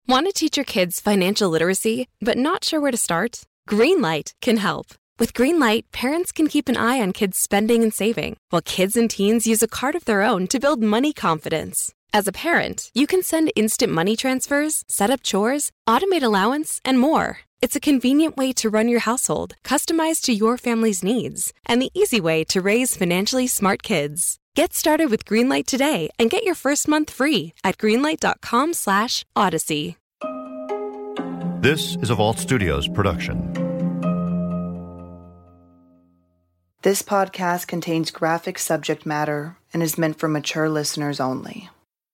Want to teach your kids financial literacy, but not sure where to start? Greenlight can help. With Greenlight, parents can keep an eye on kids' spending and saving, while kids and teens use a card of their own to build money confidence. As a parent, you can send instant money transfers, set up chores, automate allowance, and more. It's a convenient way to run your household, customized to your family's needs, and the easy way to raise financially smart kids. Get started with Greenlight today and get your first month free at greenlight.com/Odyssey. This is a Vault Studios production. This podcast contains graphic subject matter and is meant for mature listeners only.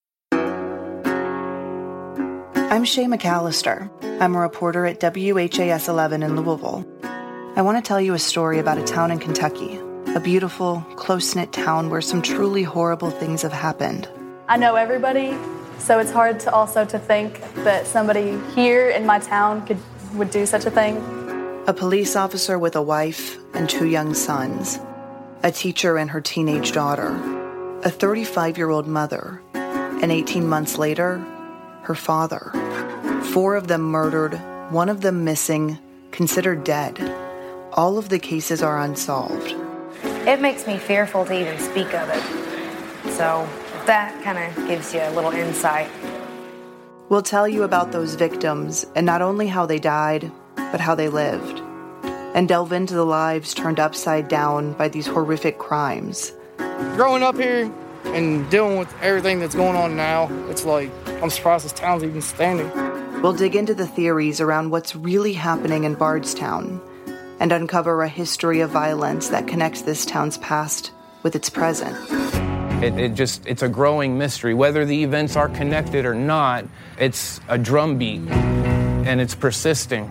I'm Shay McAllister. I'm a reporter at WHAS 11 in Louisville. I want to tell you a story about a town in Kentucky, a beautiful, close-knit town where some truly horrible things have happened. I know everybody, so it's hard to think that somebody here in my town would do such a thing. A police officer with a wife and 2 young sons, a teacher and her teenage daughter, a 35-year-old mother, and 18 months later, her father. 4 of them murdered, 1 of them missing, considered dead. All of the cases are unsolved. It makes me fearful to even speak of it. So that kind of gives you a little insight. We'll tell you about those victims and not only how they died, but how they lived, and delve into the lives turned upside down by these horrific crimes. Growing up here and dealing with everything that's going on now, it's like, I'm surprised this town's even standing. We'll dig into the theories around what's really happening in Bardstown and uncover a history of violence that connects this town's past with its present. It's a growing mystery. Whether the events are connected or not, it's a drumbeat, and it's persisting.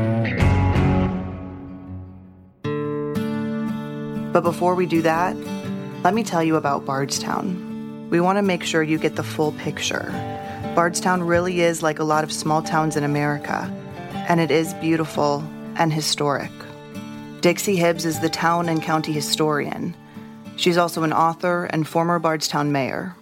But before we do that, let me tell you about Bardstown. We want to make sure you get the full picture. Bardstown really is like a lot of small towns in America, and it is beautiful and historic. Dixie Hibbs is the town and county historian. She's also an author and former Bardstown mayor.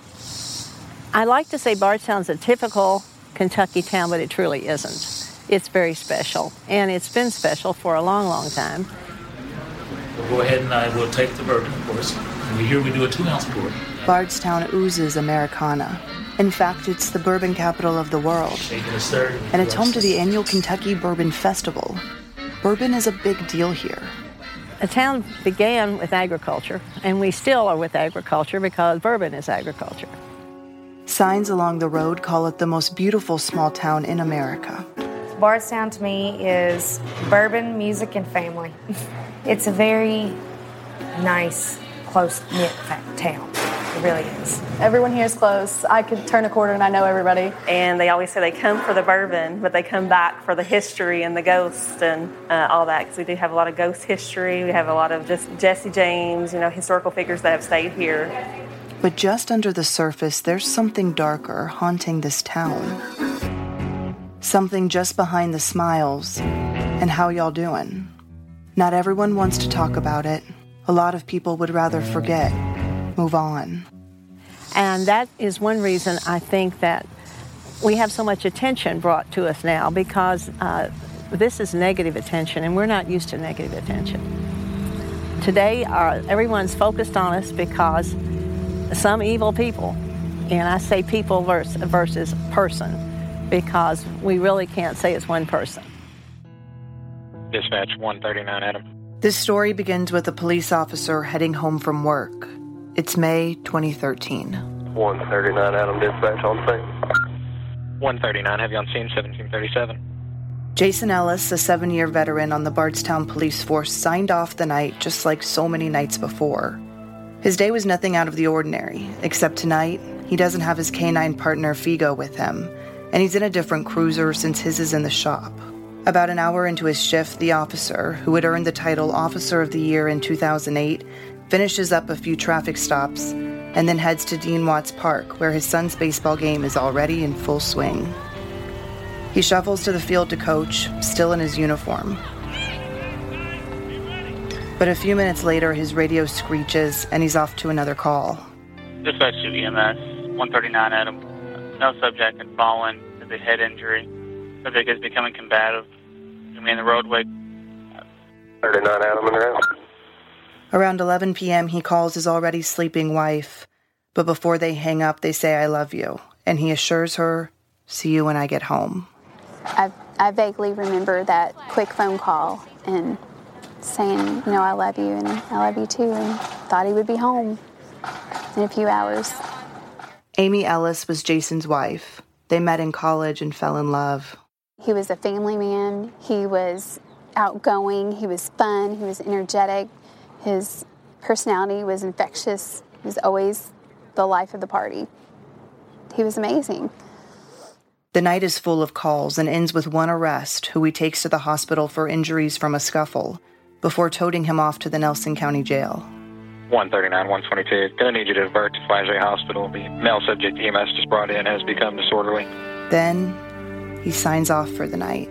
I like to say Bardstown's a typical Kentucky town, but it truly isn't. It's very special, and it's been special for a long, long time. We'll go ahead and I will take the bourbon, of course. And we do a 2-ounce pour. Bardstown oozes Americana. In fact, it's the bourbon capital of the world. And it's home to the annual Kentucky Bourbon Festival. Bourbon is a big deal here. The town began with agriculture, and we still are with agriculture because bourbon is agriculture. Signs along the road call it the most beautiful small town in America. Bardstown to me is bourbon, music, and family. It's a very nice, close-knit town. It really is. Everyone here is close. I could turn a corner and I know everybody. And they always say they come for the bourbon, but they come back for the history and the ghosts and all that, because we do have a lot of ghost history. We have a lot of just Jesse James, historical figures that have stayed here. But just under the surface, there's something darker haunting this town. Something just behind the smiles and how y'all doing. Not everyone wants to talk about it. A lot of people would rather forget, move on. And that is one reason I think that we have so much attention brought to us now, because this is negative attention, and we're not used to negative attention. Today, everyone's focused on us because some evil people, and I say people versus person, because we really can't say it's one person. Dispatch 139, Adam. This story begins with a police officer heading home from work. It's May 2013. 139, Adam, dispatch on scene. 139, have you on scene, 1737. Jason Ellis, a 7-year veteran on the Bardstown police force, signed off the night just like so many nights before. His day was nothing out of the ordinary, except tonight, he doesn't have his canine partner Figo with him, and he's in a different cruiser since his is in the shop. About an hour into his shift, the officer, who had earned the title Officer of the Year in 2008, finishes up a few traffic stops and then heads to Dean Watts Park, where his son's baseball game is already in full swing. He shuffles to the field to coach, still in his uniform. But a few minutes later, his radio screeches and he's off to another call. Dispatch to EMS, 139 Adam. No subject and fallen. with a head injury. Subject is becoming combative. In the roadway. 39 Adam in the house. Around 11 p.m., he calls his already sleeping wife, but before they hang up, they say, "I love you," and he assures her, "See you when I get home." I vaguely remember that quick phone call and saying, I love you, and I love you too, and thought he would be home in a few hours. Amy Ellis was Jason's wife. They met in college and fell in love. He was a family man. He was outgoing. He was fun. He was energetic. His personality was infectious. He was always the life of the party. He was amazing. The night is full of calls and ends with one arrest, who he takes to the hospital for injuries from a scuffle, before toting him off to the Nelson County Jail. 139, 122. Gonna need you to divert to Flagey Hospital. The male subject EMS just brought in has become disorderly. Then he signs off for the night.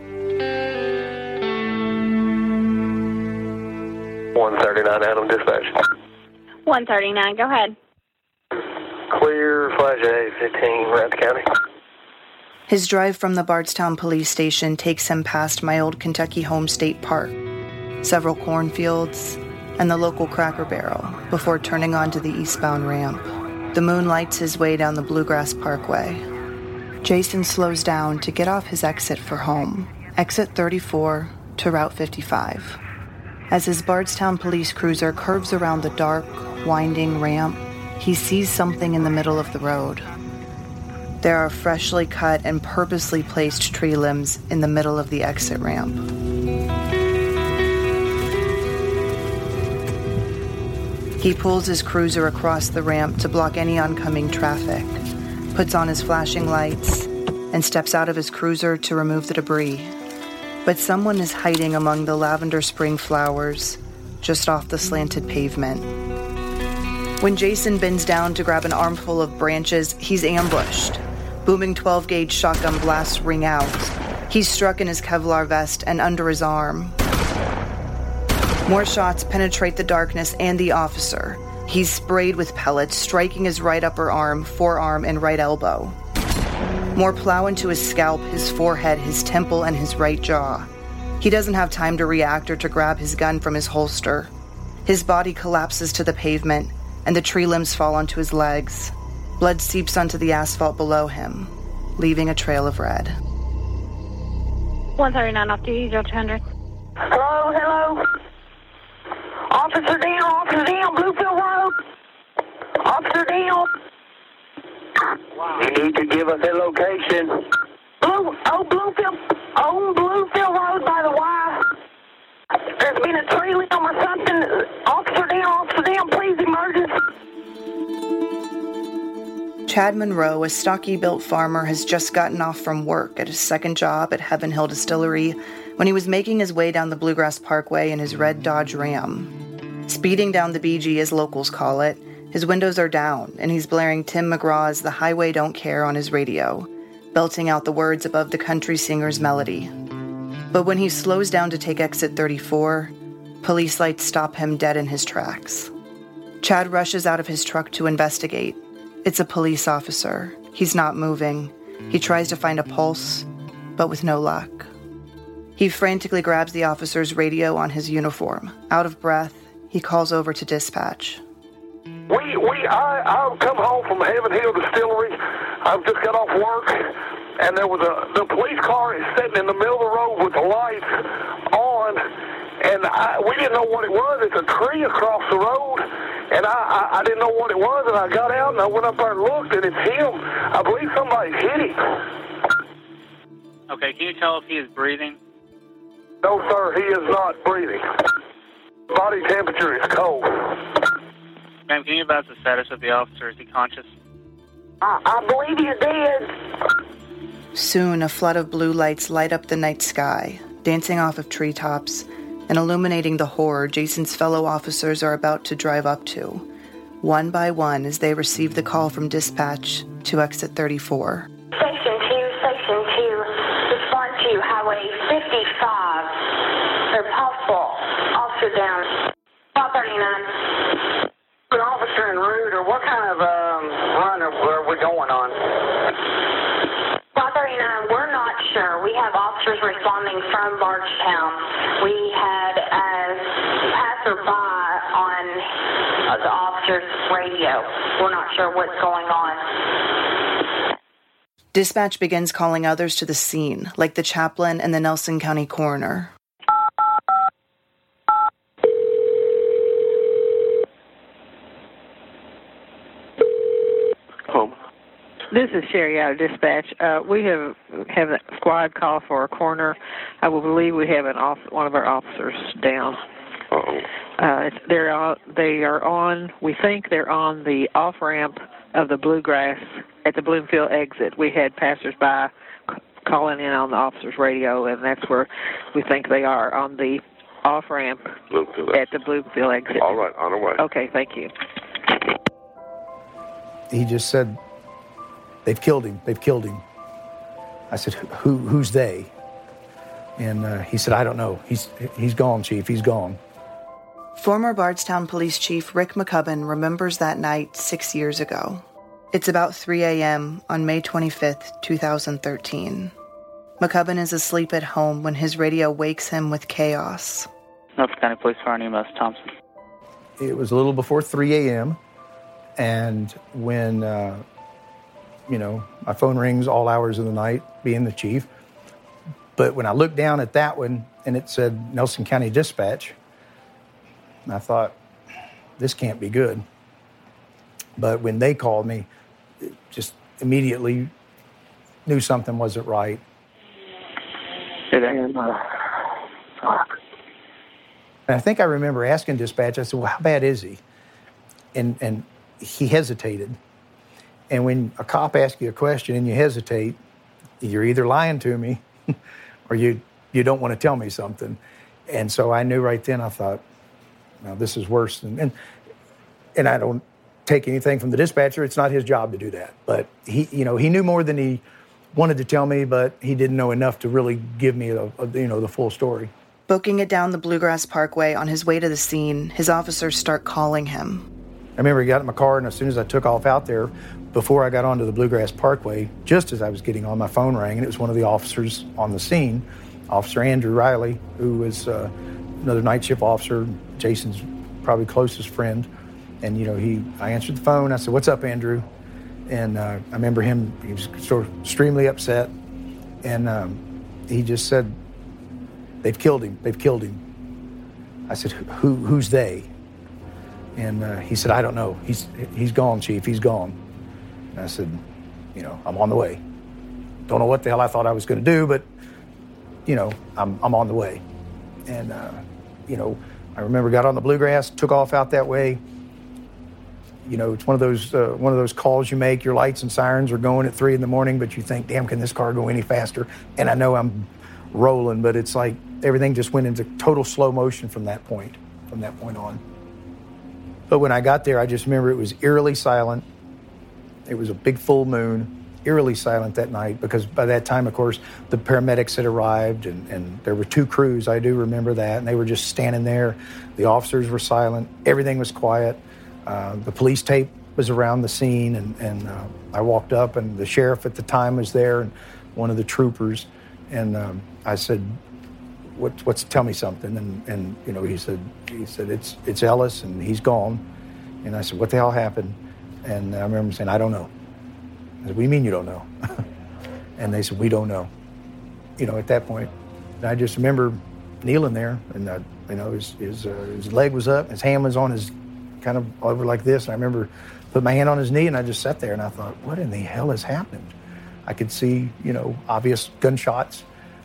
139 Adam dispatch. 139, go ahead. Clear, Flagey 15, Ramsey County. His drive from the Bardstown police station takes him past my old Kentucky home state park, several cornfields, and the local Cracker Barrel before turning onto the eastbound ramp. The moon lights his way down the Bluegrass Parkway. Jason slows down to get off his exit for home, exit 34 to Route 55. As his Bardstown police cruiser curves around the dark, winding ramp, he sees something in the middle of the road. There are freshly cut and purposely placed tree limbs in the middle of the exit ramp. He pulls his cruiser across the ramp to block any oncoming traffic, puts on his flashing lights, and steps out of his cruiser to remove the debris. But someone is hiding among the lavender spring flowers just off the slanted pavement. When Jason bends down to grab an armful of branches, he's ambushed. Booming 12-gauge shotgun blasts ring out. He's struck in his Kevlar vest and under his arm. More shots penetrate the darkness and the officer. He's sprayed with pellets, striking his right upper arm, forearm, and right elbow. More plow into his scalp, his forehead, his temple, and his right jaw. He doesn't have time to react or to grab his gun from his holster. His body collapses to the pavement, and the tree limbs fall onto his legs. Blood seeps onto the asphalt below him, leaving a trail of red. 139 off duty, 0200. Hello? Officer down, Bluefield Road. Officer down. You need to give us a location. Bluefield Road by the Y. There's been a tree limb or something. Officer down, please, emergency. Chad Monroe, a stocky-built farmer, has just gotten off from work at his second job at Heaven Hill Distillery when he was making his way down the Bluegrass Parkway in his red Dodge Ram. Speeding down the BG, as locals call it, his windows are down, and he's blaring Tim McGraw's The Highway Don't Care on his radio, belting out the words above the country singer's melody. But when he slows down to take exit 34, police lights stop him dead in his tracks. Chad rushes out of his truck to investigate. It's a police officer. He's not moving. He tries to find a pulse, but with no luck. He frantically grabs the officer's radio on his uniform. Out of breath, he calls over to dispatch. I've come home from Heaven Hill Distillery. I've just got off work, and there was the police car is sitting in the middle of the road with the lights on, and we didn't know what it was. It's a tree across the road, and I didn't know what it was, and I got out, and I went up there and looked, and it's him. I believe somebody's hit him. Okay, can you tell if he is breathing? No, sir, he is not breathing. Body temperature is cold. Ma'am, can you advise the status of the officer? Is he conscious? I believe he's dead. Soon, a flood of blue lights light up the night sky, dancing off of treetops and illuminating the horror Jason's fellow officers are about to drive up to, one by one as they receive the call from dispatch to exit 34. Section 2, respond to Highway 55. They're possible. Officer down. 539. An officer en route, or what kind of run are we going on? 539, sure. We have officers responding from Bardstown. We had a passerby on the officer's radio. We're not sure what's going on. Dispatch begins calling others to the scene, like the chaplain and the Nelson County coroner. This is Sherry out of dispatch. We have a squad call for a coroner. I will believe we have one of our officers down. They are on. We think they're on the off ramp of the Bluegrass at the Bloomfield exit. We had passersby calling in on the officer's radio, and that's where we think they are, on the off ramp at the Bloomfield exit. All right, on our way. Okay, thank you. He just said, "They've killed him. They've killed him." I said, "Who's they?" And he said, "I don't know. He's gone, Chief. He's gone." Former Bardstown Police Chief Rick McCubbin remembers that night 6 years ago. It's about 3 a.m. on May 25th, 2013. McCubbin is asleep at home when his radio wakes him with chaos. Norfolk County Police Fire EMS, Thompson. It was a little before 3 a.m., and when, my phone rings all hours of the night, being the chief. But when I looked down at that one, and it said Nelson County Dispatch, I thought, this can't be good. But when they called me, just immediately knew something wasn't right. And I think I remember asking dispatch, I said, "Well, how bad is he?" And he hesitated. And when a cop asks you a question and you hesitate, you're either lying to me or you don't want to tell me something. And so I knew right then, I thought, no, this is worse. And I don't take anything from the dispatcher. It's not his job to do that. But he knew more than he wanted to tell me, but he didn't know enough to really give me the full story. Booking it down the Bluegrass Parkway on his way to the scene, his officers start calling him. I remember he got in my car, and as soon as I took off out there, before I got onto the Bluegrass Parkway, just as I was getting on, my phone rang, and it was one of the officers on the scene, Officer Andrew Riley, who was another night shift officer, Jason's probably closest friend. And, I answered the phone. I said, "What's up, Andrew?" And I remember he was sort of extremely upset. And he just said, "They've killed him. They've killed him." I said, "Who's they?" And he said, "I don't know. He's gone, Chief. He's gone." And I said, "I'm on the way." Don't know what the hell I thought I was going to do, but, I'm on the way. And, I remember got on the Bluegrass, took off out that way. It's one of those calls you make. Your lights and sirens are going at 3 a.m, but you think, damn, can this car go any faster? And I know I'm rolling, but it's like everything just went into total slow motion from that point on. But when I got there, I just remember it was eerily silent. It was a big full moon, eerily silent that night, because by that time, of course, the paramedics had arrived, and there were 2 crews. I do remember that, and they were just standing there. The officers were silent. Everything was quiet. The police tape was around the scene, and I walked up, and the sheriff at the time was there, and one of the troopers, and I said, "What's? Tell me something." And he said it's Ellis, and he's gone. And I said, "What the hell happened?" And I remember saying, "I don't know." I said, "What do you mean you don't know?" And they said, "We don't know." At that point, and I just remember kneeling there, and his leg was up, his hand was on his kind of over like this. And I remember put my hand on his knee, and I just sat there, and I thought, what in the hell has happened? I could see, obvious gunshots.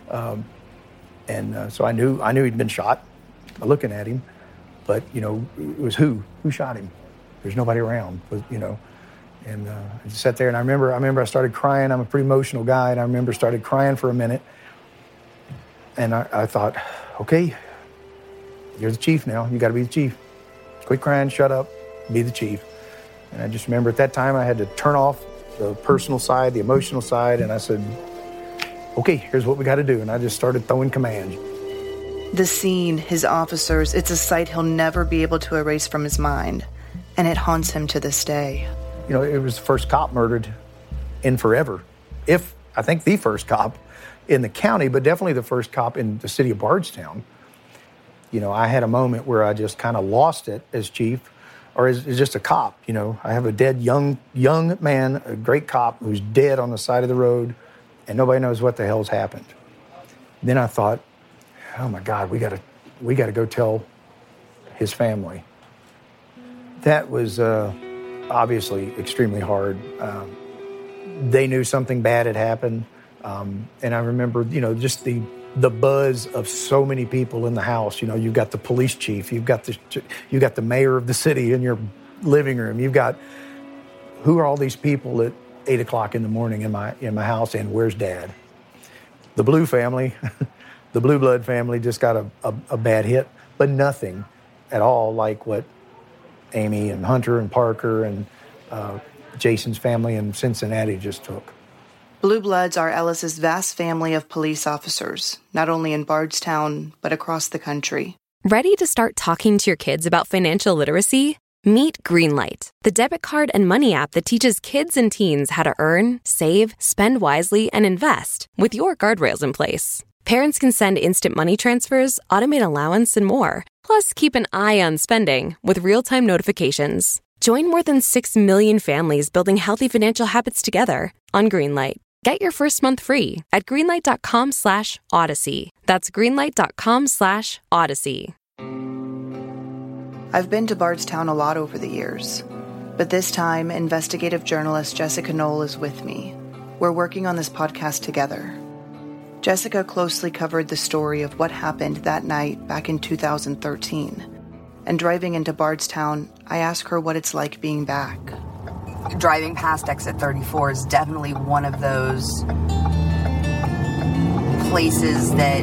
So I knew he'd been shot by looking at him. But, it was who shot him? There's nobody around, And I just sat there, and I remember I started crying. I'm a pretty emotional guy, and I remember started crying for a minute. And I thought, okay, you're the chief now. You got to be the chief. Quit crying, shut up, be the chief. And I just remember at that time I had to turn off the personal side, the emotional side, and I said, okay, here's what we got to do. And I just started throwing commands. The scene, his officers, it's a sight he'll never be able to erase from his mind, and it haunts him to this day. It was the first cop murdered in forever, if I think the first cop in the county, but definitely the first cop in the city of Bardstown. You know, I had a moment where I just kind of lost it as chief, or as just a cop. You know, I have a dead young man, a great cop who's dead on the side of the road, and nobody knows what the hell's happened. Then I thought, oh my God, we got to go tell his family. That was obviously extremely hard. They knew something bad had happened, and I remember, you know, just the buzz of so many people in the house. You know, you've got the police chief, you've got the mayor of the city in your living room. You've got, who are all these people at 8 o'clock in the morning in my house, and where's Dad? The Blue family, the Blue Blood family just got a bad hit, but nothing at all like what Amy and Hunter and Parker and Jason's family in Cincinnati just took. Blue Bloods are Ellis's vast family of police officers, not only in Bardstown, but across the country. Ready to start talking to your kids about financial literacy? Meet Greenlight, the debit card and money app that teaches kids and teens how to earn, save, spend wisely, and invest with your guardrails in place. Parents can send instant money transfers, automate allowance, and more. Plus, keep an eye on spending with real-time notifications. Join more than 6 million families building healthy financial habits together on Greenlight. Get your first month free at greenlight.com/Odyssey. That's greenlight.com/Odyssey. I've been to Bardstown a lot over the years, but this time, investigative journalist Jessica Knoll is with me. We're working on this podcast together. Jessica closely covered the story of what happened that night back in 2013. And driving into Bardstown, I ask her what it's like being back. Driving past exit 34 is definitely one of those places that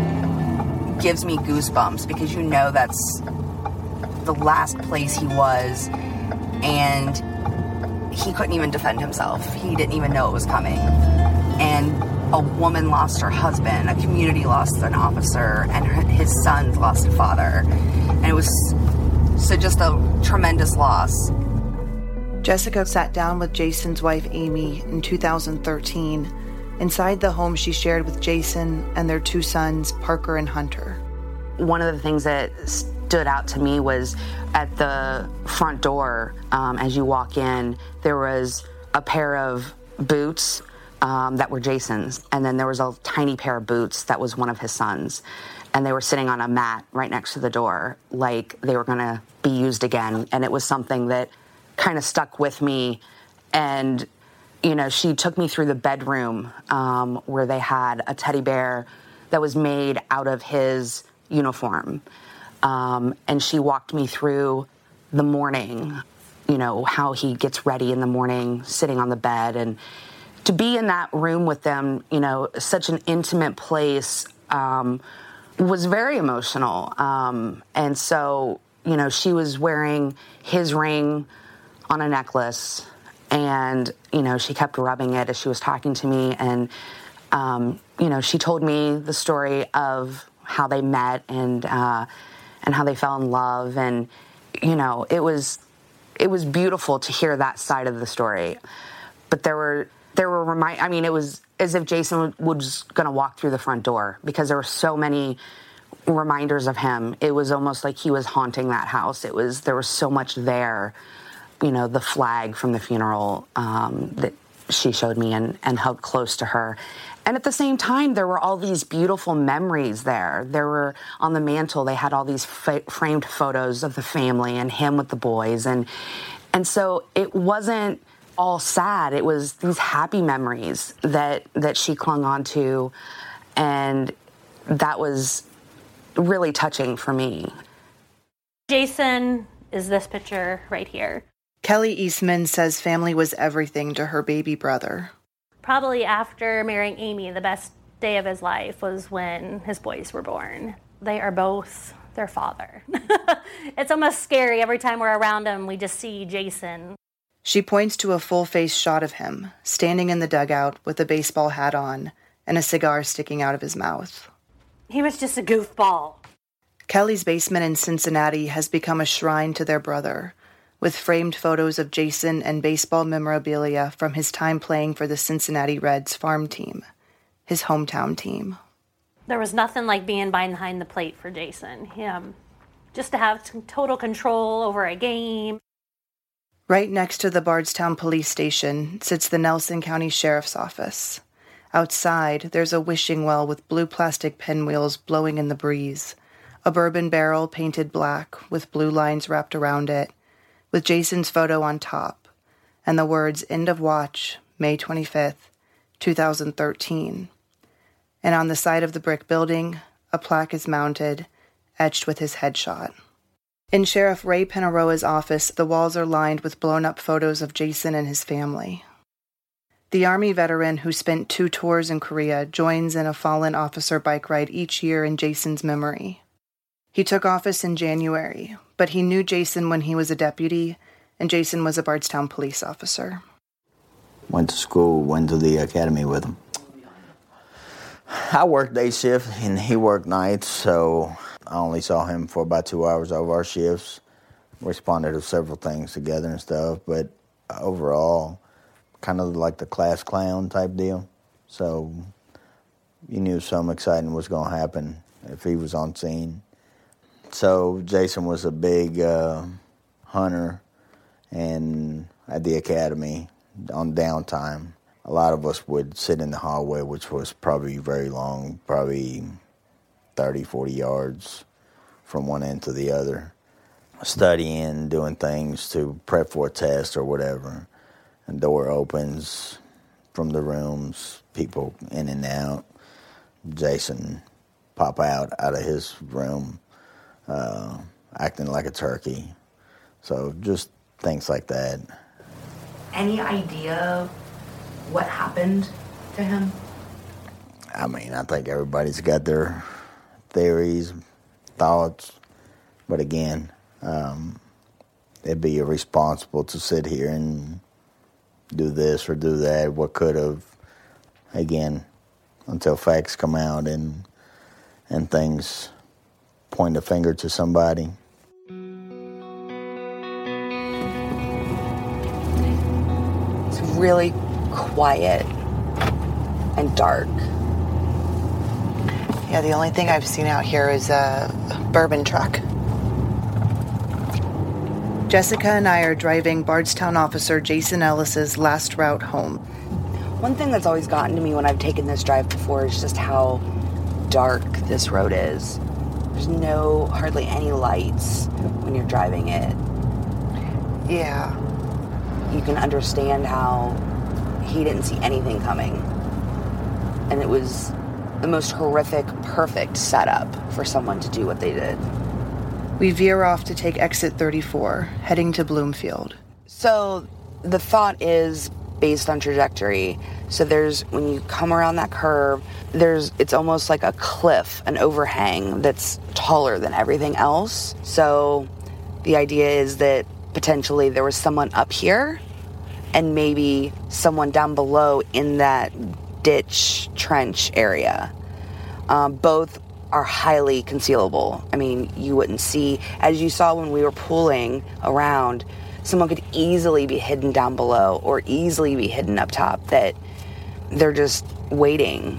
gives me goosebumps, because you know that's the last place he was, and he couldn't even defend himself. He didn't even know it was coming. And a woman lost her husband, a community lost an officer, and his sons lost a father. And it was just a tremendous loss. Jessica sat down with Jason's wife, Amy, in 2013, inside the home she shared with Jason and their 2 sons, Parker and Hunter. One of the things that stood out to me was at the front door, as you walk in, there was a pair of boots that were Jason's, and then there was a tiny pair of boots that was one of his sons. And they were sitting on a mat right next to the door, like they were going to be used again. And it was something that kind of stuck with me. And, you know, she took me through the bedroom where they had a teddy bear that was made out of his uniform. And she walked me through the morning, you know, how he gets ready in the morning, sitting on the bed. And to be in that room with them, you know, such an intimate place, was very emotional. And so, you know, she was wearing his ring on a necklace, and, you know, she kept rubbing it as she was talking to me. And, you know, she told me the story of how they met and how they fell in love. And, you know, it was beautiful to hear that side of the story. But it was as if Jason was going to walk through the front door, because there were so many reminders of him. It was almost like he was haunting that house. There was so much there, you know, the flag from the funeral that she showed me and held close to her. And at the same time, there were all these beautiful memories there. There were, on the mantle, they had all these framed photos of the family and him with the boys. And so it wasn't all sad. It was these happy memories that she clung on to, and that was really touching for me. Jason is this picture right here. Kelly Eastman says family was everything to her baby brother. Probably after marrying Amy, the best day of his life was when his boys were born. They are both their father. It's almost scary. Every time we're around him, we just see Jason. She points to a full-face shot of him, standing in the dugout with a baseball hat on and a cigar sticking out of his mouth. He was just a goofball. Kelly's basement in Cincinnati has become a shrine to their brother, with framed photos of Jason and baseball memorabilia from his time playing for the Cincinnati Reds farm team, his hometown team. There was nothing like being behind the plate for Jason. Just to have total control over a game. Right next to the Bardstown Police Station sits the Nelson County Sheriff's Office. Outside, there's a wishing well with blue plastic pinwheels blowing in the breeze, a bourbon barrel painted black with blue lines wrapped around it, with Jason's photo on top, and the words "End of Watch, May 25th, 2013. And on the side of the brick building, a plaque is mounted, etched with his headshot. In Sheriff Ray Penaroa's office, the walls are lined with blown-up photos of Jason and his family. The Army veteran who spent 2 tours in Korea joins in a fallen officer bike ride each year in Jason's memory. He took office in January, but he knew Jason when he was a deputy, and Jason was a Bardstown police officer. Went to school, went to the academy with him. I worked day shift, and he worked nights, so I only saw him for about 2 hours of our shifts. Responded to several things together and stuff, but overall, kind of like the class clown type deal. So you knew something exciting was going to happen if he was on scene. So Jason was a big hunter, and at the academy on downtime, a lot of us would sit in the hallway, which was probably very long, probably 30, 40 yards from one end to the other, studying, doing things to prep for a test or whatever. And door opens from the rooms, people in and out. Jason pop out of his room, acting like a turkey. So just things like that. Any idea what happened to him? I mean, I think everybody's got their theories, thoughts, but again, it'd be irresponsible to sit here and do this or do that, what could have, again, until facts come out and things point a finger to somebody. It's really quiet and dark. Yeah, the only thing I've seen out here is a bourbon truck. Jessica and I are driving Bardstown officer Jason Ellis's last route home. One thing that's always gotten to me when I've taken this drive before is just how dark this road is. There's hardly any lights when you're driving it. Yeah. You can understand how he didn't see anything coming. And it was the most horrific, perfect setup for someone to do what they did. We veer off to take exit 34, heading to Bloomfield. So the thought is based on trajectory. So when you come around that curve, it's almost like a cliff, an overhang that's taller than everything else. So the idea is that potentially there was someone up here and maybe someone down below in that ditch trench area. Both are highly concealable. I mean, you wouldn't see, as you saw when we were pulling around, someone could easily be hidden down below or easily be hidden up top, that they're just waiting.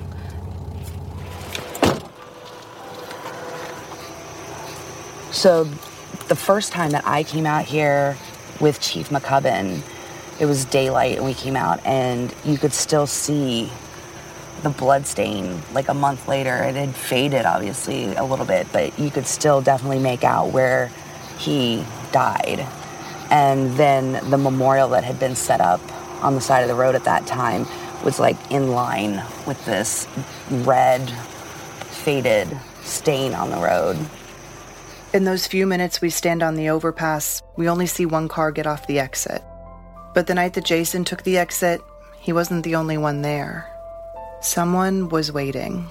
So the first time that I came out here with Chief McCubbin, it was daylight and we came out and you could still see the blood stain. Like a month later, it had faded obviously a little bit, but you could still definitely make out where he died. And then the memorial that had been set up on the side of the road at that time was like in line with this red, faded stain on the road. In those few minutes we stand on the overpass, we only see one car get off the exit. But the night that Jason took the exit, he wasn't the only one there. Someone was waiting.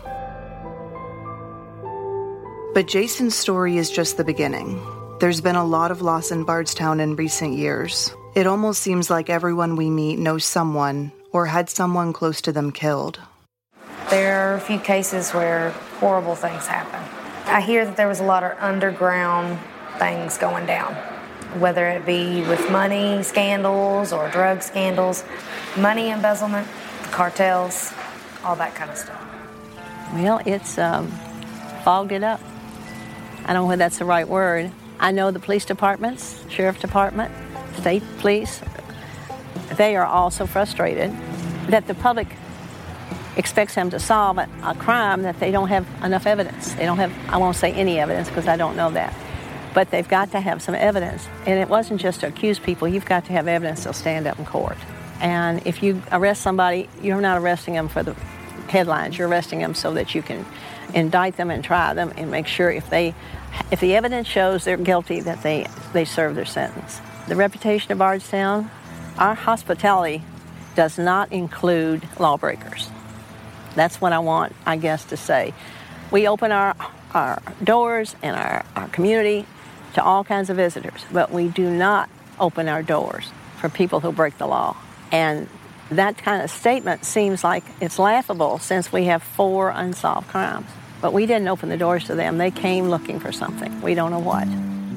But Jason's story is just the beginning. There's been a lot of loss in Bardstown in recent years. It almost seems like everyone we meet knows someone or had someone close to them killed. There are a few cases where horrible things happen. I hear that there was a lot of underground things going down. whether it be with money scandals or drug scandals, money embezzlement, cartels, all that kind of stuff. Well, it's fogged it up. I don't know whether that's the right word. I know the police departments, sheriff department, state police, they are also frustrated that the public expects them to solve a crime that they don't have enough evidence. They don't have, I won't say any evidence because I don't know that, but they've got to have some evidence. And it wasn't just to accuse people, you've got to have evidence they'll stand up in court. And if you arrest somebody, you're not arresting them for the headlines, you're arresting them so that you can indict them and try them and make sure if the evidence shows they're guilty that they serve their sentence. The reputation of Bardstown, our hospitality does not include lawbreakers. That's what I want, I guess, to say. We open our doors and our community to all kinds of visitors, but we do not open our doors for people who break the law. And that kind of statement seems like it's laughable since we have 4 unsolved crimes. But we didn't open the doors to them. They came looking for something. We don't know what.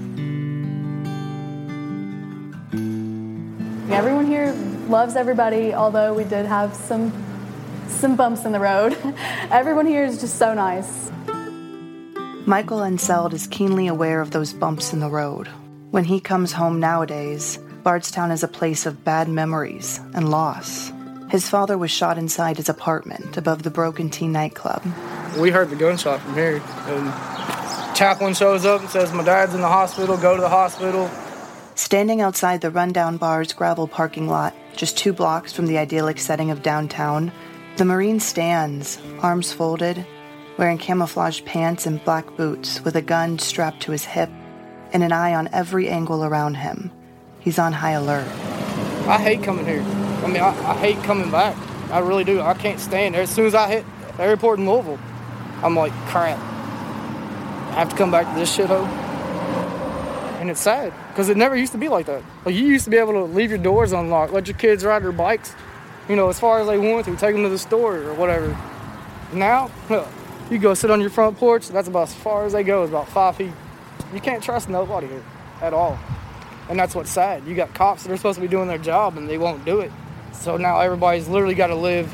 Everyone here loves everybody, although we did have some bumps in the road. Everyone here is just so nice. Michael Enseld is keenly aware of those bumps in the road. When he comes home nowadays, Bardstown is a place of bad memories and loss. His father was shot inside his apartment above the Broken T nightclub. We heard the gunshot from here, and chaplain shows up and says, "My dad's in the hospital, go to the hospital." Standing outside the rundown bar's gravel parking lot, just 2 blocks from the idyllic setting of downtown, the Marine stands, arms folded, wearing camouflage pants and black boots with a gun strapped to his hip and an eye on every angle around him. He's on high alert. I hate coming here. I mean, I hate coming back. I really do. I can't stand there. As soon as I hit the airport in Louisville, I'm like, crap. I have to come back to this shithole. And it's sad, because it never used to be like that. Like, you used to be able to leave your doors unlocked, let your kids ride their bikes, as far as they want to, take them to the store or whatever. Now, you go sit on your front porch, that's about as far as they go, is about 5 feet. You can't trust nobody here at all. And that's what's sad. You got cops that are supposed to be doing their job, and they won't do it. So now everybody's literally got to live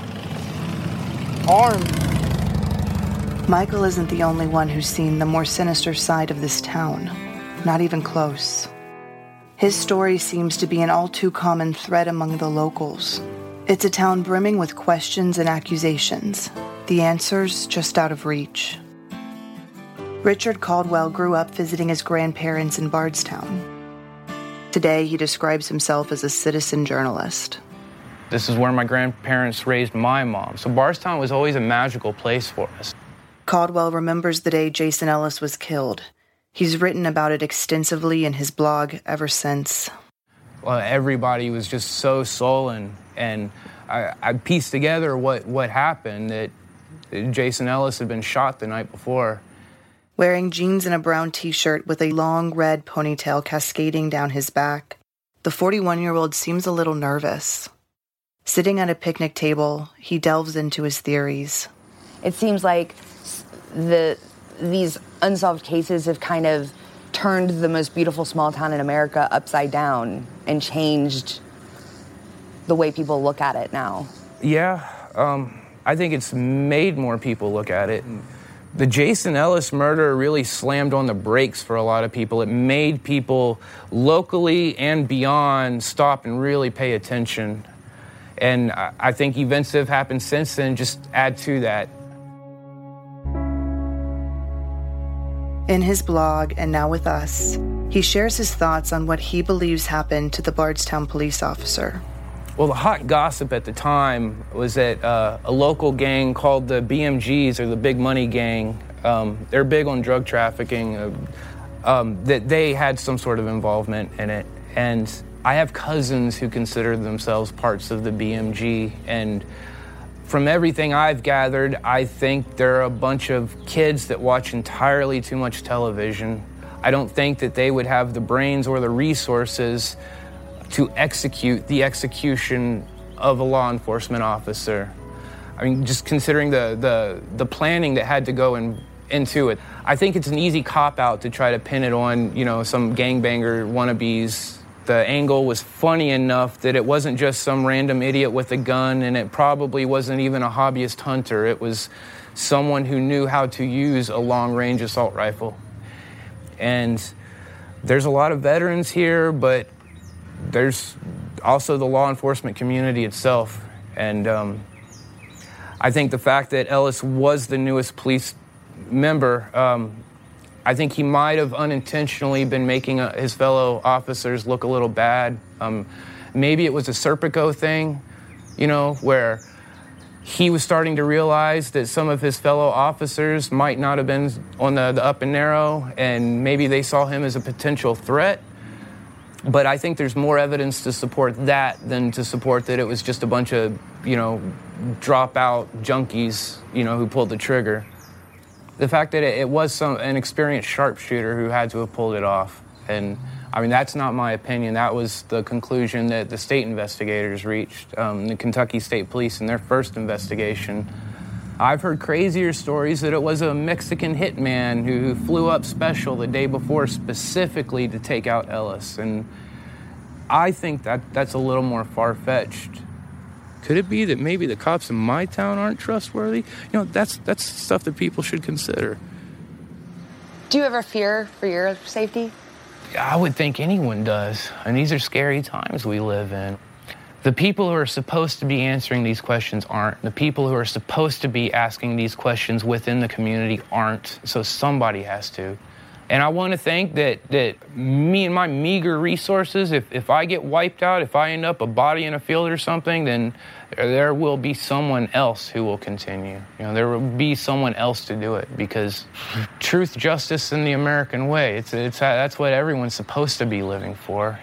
armed. Michael isn't the only one who's seen the more sinister side of this town. Not even close. His story seems to be an all too common thread among the locals. It's a town brimming with questions and accusations, the answers just out of reach. Richard Caldwell grew up visiting his grandparents in Bardstown. Today, he describes himself as a citizen journalist. This is where my grandparents raised my mom, so Bardstown was always a magical place for us. Caldwell remembers the day Jason Ellis was killed. He's written about it extensively in his blog ever since. Well, everybody was just so sullen, and I pieced together what happened, that Jason Ellis had been shot the night before. Wearing jeans and a brown T-shirt with a long red ponytail cascading down his back, the 41-year-old seems a little nervous. Sitting at a picnic table, he delves into his theories. It seems like these unsolved cases have kind of turned the most beautiful small town in America upside down and changed the way people look at it now. Yeah, I think it's made more people look at it. The Jason Ellis murder really slammed on the brakes for a lot of people. It made people locally and beyond stop and really pay attention. And I think events that have happened since then just add to that. In his blog, and now with us, he shares his thoughts on what he believes happened to the Bardstown police officer. Well, the hot gossip at the time was that a local gang called the BMGs, or the Big Money Gang, they're big on drug trafficking, that they had some sort of involvement in it. And I have cousins who consider themselves parts of the BMG, and from everything I've gathered, I think they're a bunch of kids that watch entirely too much television. I don't think that they would have the brains or the resources to execute the execution of a law enforcement officer. I mean, just considering the planning that had to go into it. I think it's an easy cop-out to try to pin it on, some gangbanger wannabes. The angle was funny enough that it wasn't just some random idiot with a gun, and it probably wasn't even a hobbyist hunter. It was someone who knew how to use a long-range assault rifle. And there's a lot of veterans here, but there's also the law enforcement community itself. And I think the fact that Ellis was the newest police member, I think he might have unintentionally been making his fellow officers look a little bad. Maybe it was a Serpico thing, where he was starting to realize that some of his fellow officers might not have been on the up and narrow, and maybe they saw him as a potential threat. But I think there's more evidence to support that than to support that it was just a bunch of, dropout junkies, who pulled the trigger. The fact that it was an experienced sharpshooter who had to have pulled it off. And, that's not my opinion. That was the conclusion that the state investigators reached, the Kentucky State Police in their first investigation. I've heard crazier stories that it was a Mexican hitman who flew up special the day before specifically to take out Ellis. And I think that's a little more far-fetched. Could it be that maybe the cops in my town aren't trustworthy? That's stuff that people should consider. Do you ever fear for your safety? I would think anyone does. And these are scary times we live in. The people who are supposed to be answering these questions aren't. The people who are supposed to be asking these questions within the community aren't. So somebody has to. And I want to think that me and my meager resources, if I get wiped out, if I end up a body in a field or something, then there will be someone else who will continue. There will be someone else to do it, because truth, justice, and the American way, that's what everyone's supposed to be living for,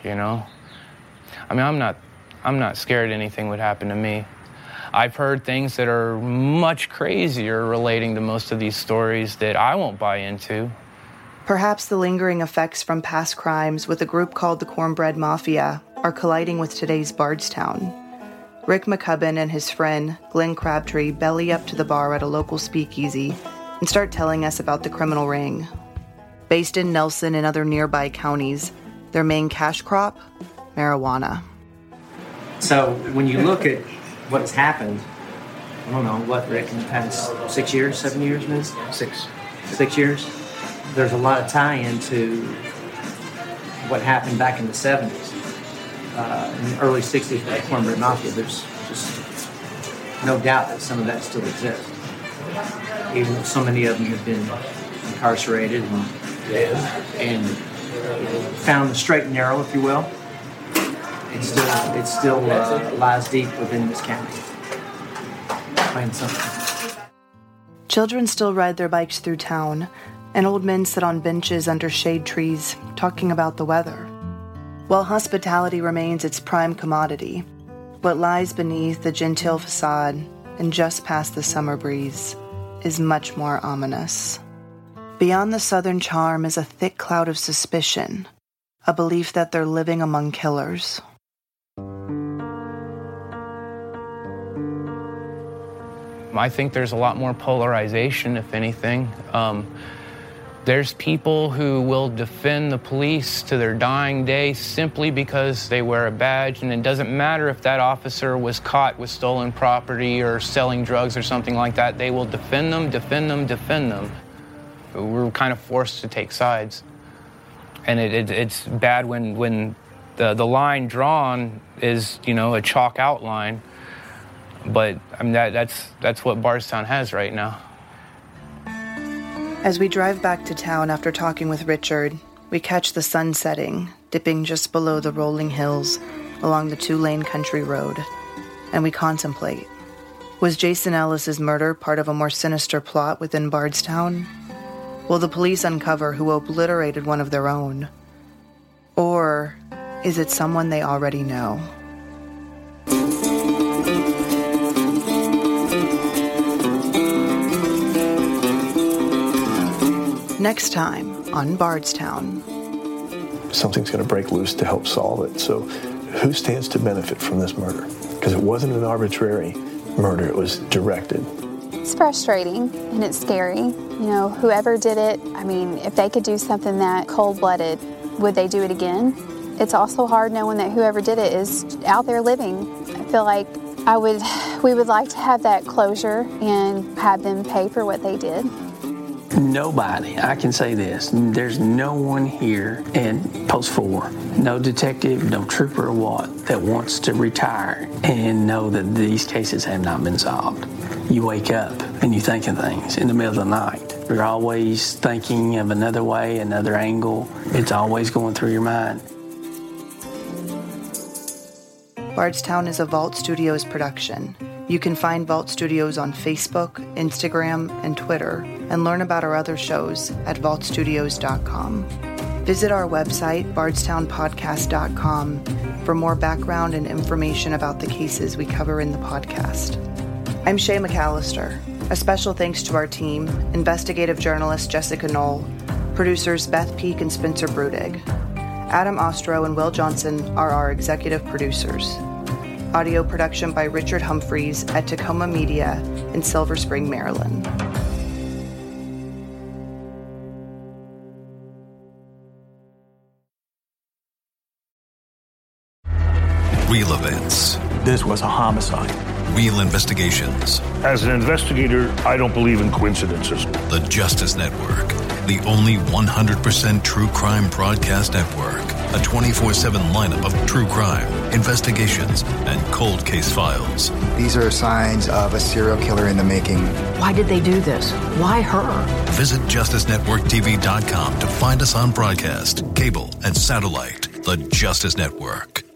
I'm not scared anything would happen to me. I've heard things that are much crazier relating to most of these stories that I won't buy into. Perhaps the lingering effects from past crimes with a group called the Cornbread Mafia are colliding with today's Bardstown. Rick McCubbin and his friend, Glenn Crabtree, belly up to the bar at a local speakeasy and start telling us about the criminal ring. Based in Nelson and other nearby counties, their main cash crop, marijuana. So when you look at what has happened, I don't know, what, Rick, in the past 6 years, 7 years, man? 6 years? There's a lot of tie-in to what happened back in the 70s. In the early 60s with the Cornbread Mafia, there's just no doubt that some of that still exists. Even though so many of them have been incarcerated and found the straight and narrow, if you will. It still lies deep within this county. Plain simple. Children still ride their bikes through town, and old men sit on benches under shade trees, talking about the weather. While hospitality remains its prime commodity, what lies beneath the genteel facade and just past the summer breeze is much more ominous. Beyond the southern charm is a thick cloud of suspicion, a belief that they're living among killers. I think there's a lot more polarization, if anything. There's people who will defend the police to their dying day simply because they wear a badge, and it doesn't matter if that officer was caught with stolen property or selling drugs or something like that. They will defend them, defend them, defend them. We're kind of forced to take sides. And it's bad when the line drawn is, a chalk outline. But that's what Bardstown has right now. As we drive back to town after talking with Richard, we catch the sun setting, dipping just below the rolling hills along the 2-lane country road, and we contemplate. Was Jason Ellis's murder part of a more sinister plot within Bardstown? Will the police uncover who obliterated one of their own? Or is it someone they already know? Next time on Bardstown. Something's going to break loose to help solve it. So who stands to benefit from this murder? Because it wasn't an arbitrary murder. It was directed. It's frustrating and it's scary. You know, whoever did it, I mean, if they could do something that cold-blooded, would they do it again? It's also hard knowing that whoever did it is out there living. I feel like we would like to have that closure and have them pay for what they did. Nobody, I can say this, there's no one here in Post 4, no detective, no trooper or what, that wants to retire and know that these cases have not been solved. You wake up and you think of things in the middle of the night. You're always thinking of another way, another angle. It's always going through your mind. Bardstown is a Vault Studios production. You can find Vault Studios on Facebook, Instagram, and Twitter, and learn about our other shows at vaultstudios.com. Visit our website, bardstownpodcast.com, for more background and information about the cases we cover in the podcast. I'm Shay McAllister. A special thanks to our team, investigative journalist Jessica Knoll, producers Beth Peak and Spencer Brudig. Adam Ostro and Will Johnson are our executive producers. Audio production by Richard Humphreys at Tacoma Media in Silver Spring, Maryland. Real events. This was a homicide. Real investigations. As an investigator, I don't believe in coincidences. The Justice Network, the only 100% true crime broadcast network. A 24/7 lineup of true crime, investigations, and cold case files. These are signs of a serial killer in the making. Why did they do this? Why her? Visit JusticeNetworkTV.com to find us on broadcast, cable, and satellite. The Justice Network.